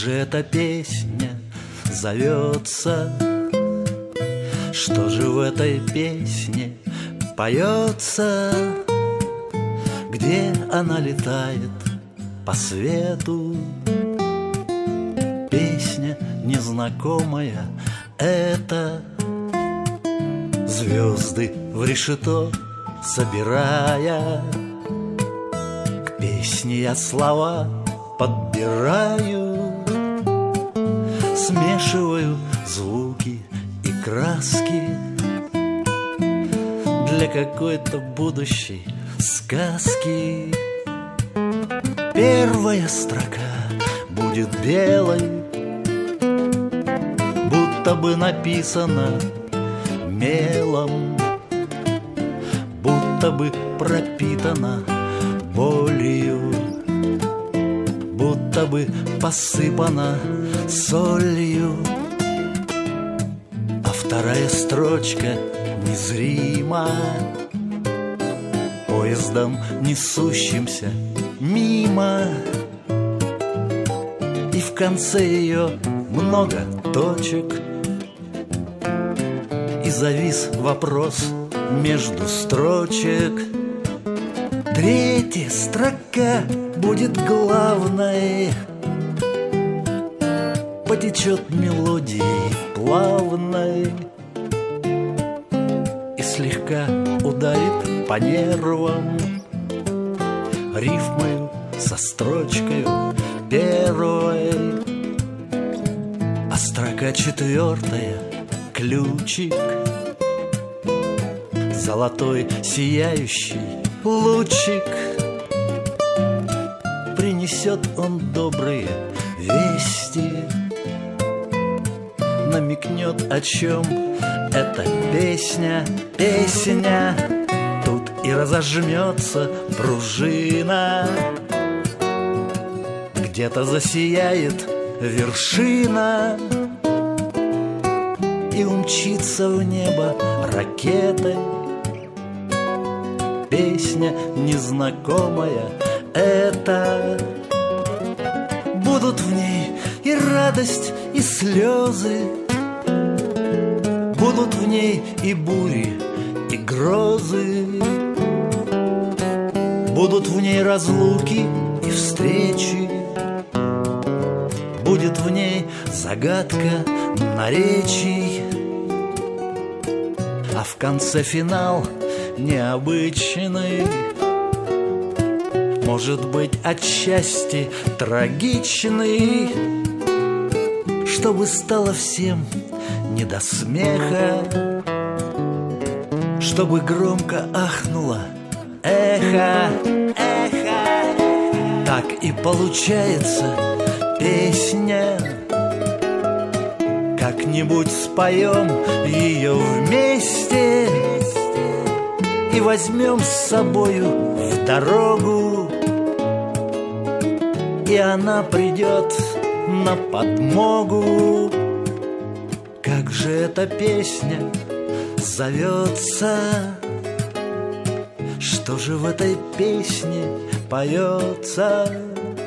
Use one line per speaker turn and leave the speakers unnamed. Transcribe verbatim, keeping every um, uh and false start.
же эта песня зовется? Что же в этой песне поется? Где она летает по свету? Песня незнакомая — это звезды в решето собирая. К песне я слова подбираю, смешиваю звуки и краски для какой-то будущей сказки. Первая строка будет белой, будто бы написана мелом, будто бы пропитана болью, будто бы посыпана солью. А вторая строчка незрима поездом, несущимся мимо. И в конце ее много точек, и завис вопрос между строчек. Третья строка будет главной, потечет мелодией плавной и слегка ударит по нервам рифмою со строчкой первой. А строка четвертая — ключик, золотой сияющий лучик. Принесет он добрые вести, намекнет, о чем эта песня. Песня тут и разожмется пружина, где-то засияет вершина, и умчится в небо ракетой. Песня незнакомая — это будут в ней и радость, и слезы, будут в ней и бури, и грозы, будут в ней разлуки и встречи, будет в ней загадка наречий. А в конце финал необычный, может быть, отчасти трагичный, чтобы стало всем не до смеха, чтобы громко ахнуло эхо, эхо. Так и получается песня. Как-нибудь споем ее вместе и возьмем с собою в дорогу, и она придет на подмогу. Как же эта песня зовется? Что же в этой песне поется?